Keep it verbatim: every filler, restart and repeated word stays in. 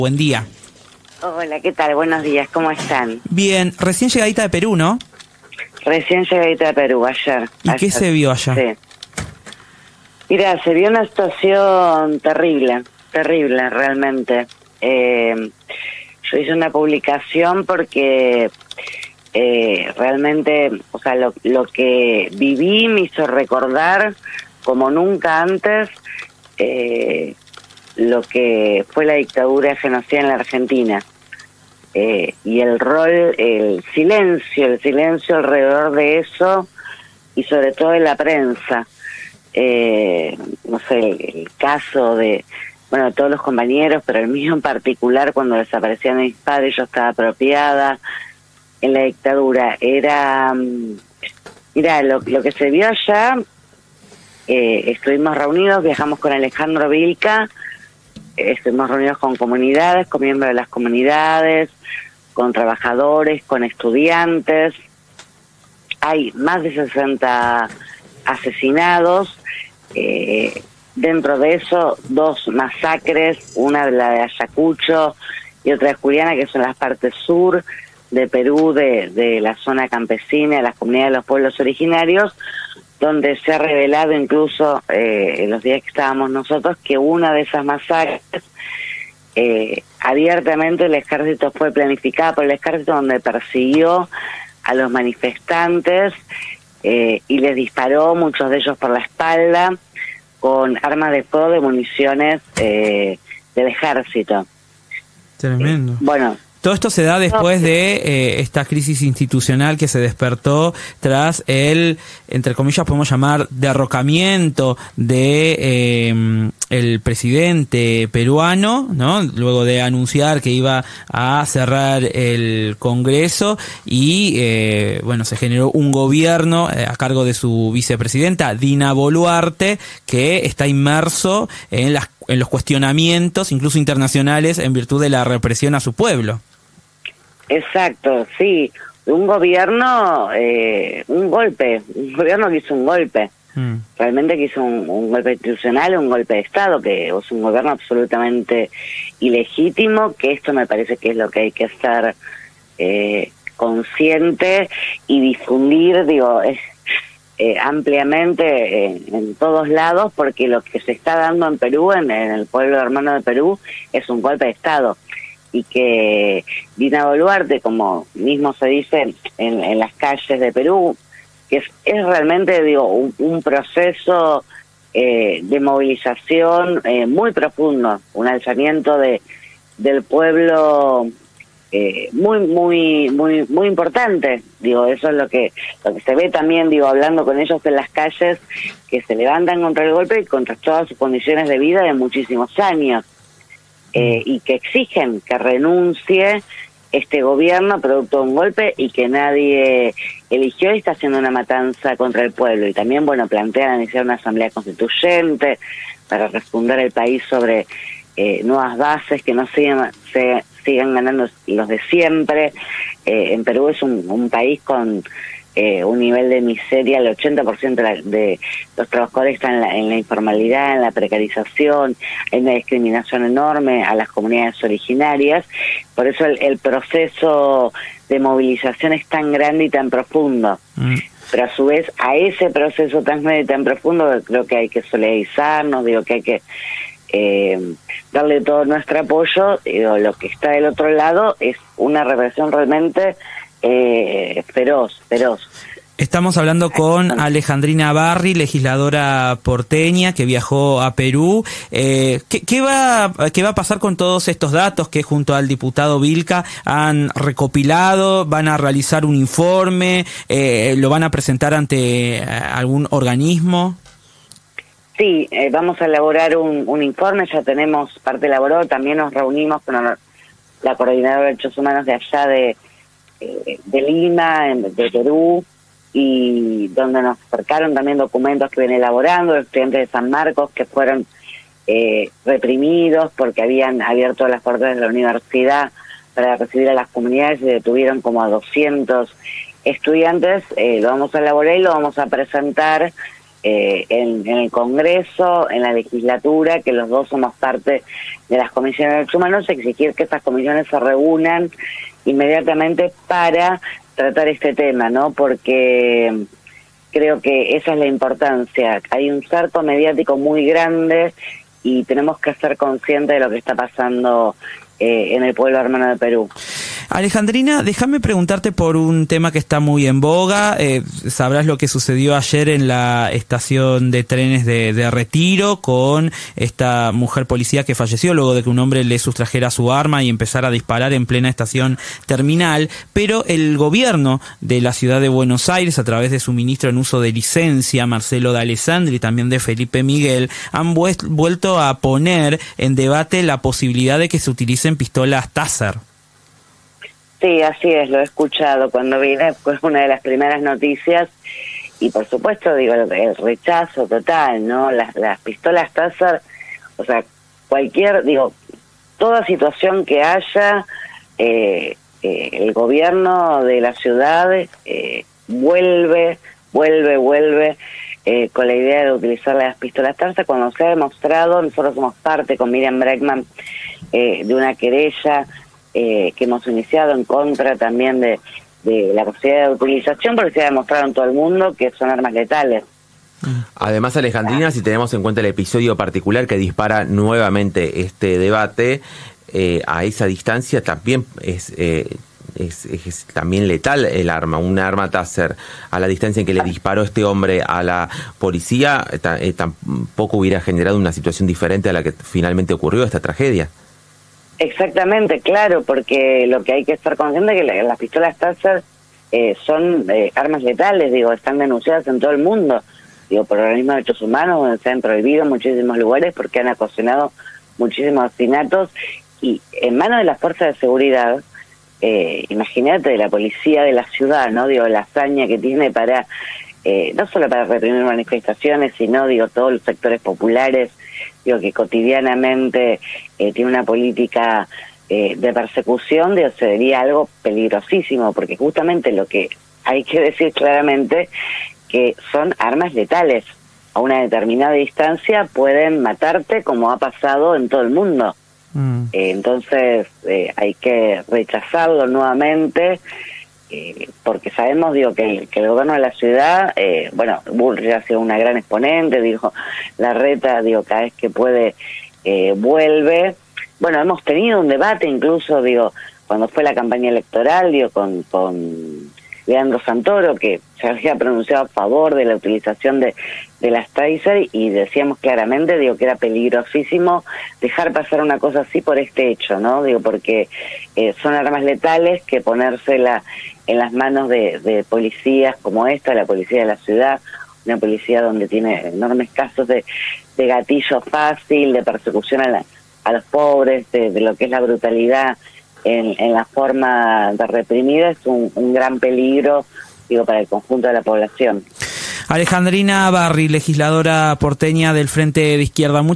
Buen día. Hola, ¿qué tal? Buenos días, ¿cómo están? Bien, recién llegadita de Perú, ¿no? Recién llegadita de Perú, ayer. ¿Y ayer. qué se vio allá? Sí. Mira, se vio una situación terrible, terrible realmente. Eh, yo hice una publicación porque eh, realmente, o sea, lo, lo que viví me hizo recordar como nunca antes eh, lo que fue la dictadura genocida en la Argentina. Eh, y el rol, el silencio, el silencio alrededor de eso, y sobre todo en la prensa. Eh, no sé, el, el caso de, bueno, todos los compañeros, pero el mío en particular, cuando desaparecían mis padres, yo estaba apropiada en la dictadura. Era, mira, lo, lo que se vio allá, eh, estuvimos reunidos, viajamos con Alejandro Vilca, eh, estuvimos reunidos con comunidades, con miembros de las comunidades, con trabajadores, con estudiantes. Hay más de sesenta asesinados, eh, dentro de eso dos masacres, una de la de Ayacucho y otra de Juliana, que son las partes sur de Perú, de, de la zona campesina, de las comunidades de los pueblos originarios, donde se ha revelado incluso eh, en los días que estábamos nosotros que una de esas masacres eh, abiertamente el ejército fue planificada por el ejército, donde persiguió a los manifestantes eh, y les disparó, muchos de ellos por la espalda, con armas de fuego de municiones eh, del ejército. Tremendo. Eh, bueno, todo esto se da después de eh, esta crisis institucional que se despertó tras el, entre comillas, podemos llamar derrocamiento de eh, el presidente peruano, ¿no? Luego de anunciar que iba a cerrar el Congreso y, eh, bueno, se generó un gobierno eh, a cargo de su vicepresidenta, Dina Boluarte, que está inmerso en las en los cuestionamientos, incluso internacionales, en virtud de la represión a su pueblo. Exacto, sí, un gobierno, eh, un golpe, un gobierno que hizo un golpe, mm. realmente que hizo un, un golpe institucional, un golpe de Estado, que es un gobierno absolutamente ilegítimo, que esto me parece que es lo que hay que estar eh, consciente y difundir, digo, es, eh, ampliamente eh, en todos lados, porque lo que se está dando en Perú, en, en el pueblo hermano de Perú, es un golpe de Estado. Y que Dina Boluarte, como mismo se dice en, en las calles de Perú, que es, es realmente, digo, un, un proceso eh, de movilización eh, muy profundo, un alzamiento de del pueblo eh, muy, muy, muy, muy importante. Digo, eso es lo que lo que se ve también, digo, hablando con ellos en las calles, que se levantan contra el golpe y contra todas sus condiciones de vida de muchísimos años. Eh, y que exigen que renuncie este gobierno producto de un golpe y que nadie eligió y está haciendo una matanza contra el pueblo. Y también, bueno, plantean iniciar una asamblea constituyente para refundar el país sobre eh, nuevas bases, que no sigan, se, sigan ganando los de siempre. Eh, en Perú es un, un país con Eh, un nivel de miseria, el ochenta por ciento de, la, de los trabajadores están en la, en la informalidad, en la precarización, en una discriminación enorme a las comunidades originarias. Por eso el, el proceso de movilización es tan grande y tan profundo. Mm. Pero a su vez, a ese proceso tan grande y tan profundo, creo que hay que solidarizarnos, digo que hay que eh, darle todo nuestro apoyo. Digo, lo que está del otro lado es una represión realmente Eh, feroz, feroz. Estamos hablando con Alejandrina Barri, legisladora porteña que viajó a Perú. Eh, ¿qué, qué, va, ¿Qué va a pasar con todos estos datos que junto al diputado Vilca han recopilado? ¿Van a realizar un informe? Eh, ¿Lo van a presentar ante algún organismo? Sí, eh, vamos a elaborar un, un informe, ya tenemos parte elaborada, también nos reunimos con la coordinadora de derechos humanos de allá de de Lima, de Perú, y donde nos acercaron también documentos que vienen elaborando, los estudiantes de San Marcos que fueron eh, reprimidos porque habían abierto las puertas de la universidad para recibir a las comunidades y detuvieron como a doscientos estudiantes. Eh, lo vamos a elaborar y lo vamos a presentar eh, en, en el Congreso, en la legislatura, que los dos somos parte de las comisiones de derechos humanos, exigir que estas comisiones se reúnan inmediatamente para tratar este tema, ¿no? Porque creo que esa es la importancia. Hay un cerco mediático muy grande y tenemos que ser conscientes de lo que está pasando eh, en el pueblo hermano de Perú. Alejandrina, déjame preguntarte por un tema que está muy en boga. Eh, sabrás lo que sucedió ayer en la estación de trenes de, de Retiro con esta mujer policía que falleció luego de que un hombre le sustrajera su arma y empezara a disparar en plena estación terminal. Pero el gobierno de la ciudad de Buenos Aires, a través de su ministro en uso de licencia, Marcelo D'Alessandri, y también de Felipe Miguel, han vuelto a poner en debate la posibilidad de que se utilicen pistolas Taser. Sí, así es, lo he escuchado cuando vine, fue una de las primeras noticias y por supuesto, digo, el, el rechazo total, ¿no? Las, las pistolas Taser, o sea, cualquier, digo, toda situación que haya, eh, eh, el gobierno de la ciudad eh, vuelve, vuelve, vuelve eh, con la idea de utilizar las pistolas Taser cuando se ha demostrado, nosotros somos parte con Miriam Bregman eh, de una querella Eh, que hemos iniciado en contra también de, de la posibilidad de utilización, porque se ha demostrado en todo el mundo que son armas letales. Además, Alejandrina, si tenemos en cuenta el episodio particular que dispara nuevamente este debate, eh, a esa distancia también es, eh, es, es también letal el arma, un arma Taser. A la distancia en que le disparó este hombre a la policía, eh, tampoco hubiera generado una situación diferente a la que finalmente ocurrió, esta tragedia. Exactamente, claro, porque lo que hay que estar consciente es que la, las pistolas Taser eh, son eh, armas letales, digo, están denunciadas en todo el mundo, digo, por organismos de derechos humanos, donde se han prohibido en muchísimos lugares porque han ocasionado muchísimos asesinatos y en manos de las fuerzas de seguridad, eh, imagínate, de la policía de la ciudad, ¿no? Digo, la hazaña que tiene para, eh, no solo para reprimir manifestaciones, sino, digo, todos los sectores populares, digo, que cotidianamente eh, tiene una política eh, de persecución, digo, sería algo peligrosísimo, porque justamente lo que hay que decir claramente que son armas letales. A una determinada distancia pueden matarte, como ha pasado en todo el mundo. Mm. Eh, entonces eh, hay que rechazarlo nuevamente, eh, porque sabemos, digo, que el, que el gobierno de la ciudad, eh, bueno, Bullrich ha sido una gran exponente, dijo, Larreta, digo, cada vez que puede eh, vuelve. Bueno, hemos tenido un debate incluso, digo, cuando fue la campaña electoral, digo, con, con Leandro Santoro, que se había pronunciado a favor de la utilización de, de las Taser, y decíamos claramente, digo, que era peligrosísimo dejar pasar una cosa así por este hecho, ¿no? Digo, porque eh, son armas letales que ponérsela en las manos de, de policías como esta, la policía de la ciudad, una policía donde tiene enormes casos de, de gatillo fácil, de persecución a, la, a los pobres, de, de lo que es la brutalidad en, en la forma de reprimir, es un, un gran peligro, digo, para el conjunto de la población. Alejandrina Barri, legisladora porteña del Frente de Izquierda.